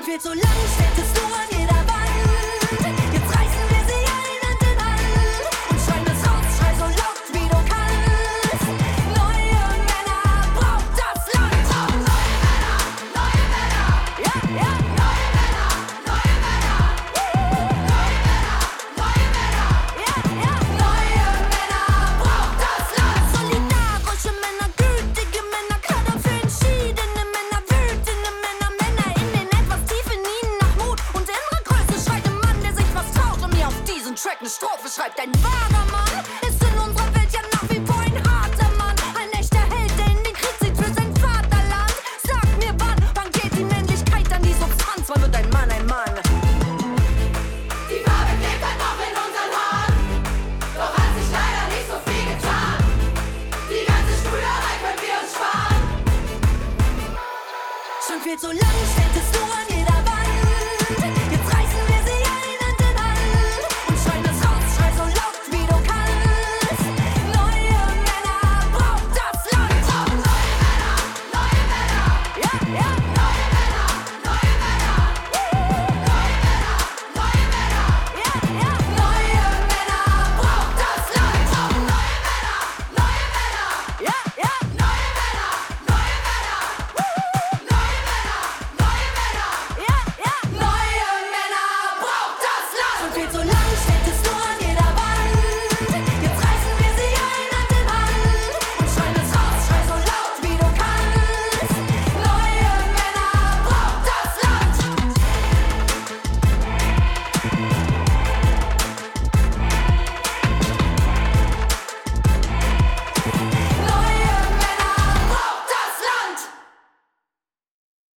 Schon viel zu lang ständest du an jeder Wand. Jetzt reißen wir sie ein Hand in Hand und schreien es raus, schrei so laut wie du kannst. Neue Männer braucht das Land. Neue Männer, neue Männer. Ja, ja. Neue Männer, neue Männer. Neue Männer, neue Männer. Ja, ja. Neue Männer braucht das Land. Solidarische Männer, gütige Männer, Kader für entschiedene Männer, wütende Männer, Männer in den etwas tiefen ihnen nach Mut und innerer Größe schreit ein Mann, der sich was traut und mir auf diesen Track eine Strophe schreibt. Ein wahrer Mann ist in unserer Welt ja nach wie vor ein harter Mann, ein echter Held, der in den Krieg zieht für sein Vaterland. Sag mir wann geht die Männlichkeit an die Substanz? Wann wird ein Mann ein Mann? Die Farbe klebt halt noch in unseren Haaren, doch hat sich leider nicht so viel getan. Die ganze Sprüherei können wir uns sparen. Schon viel zu lang ständest du an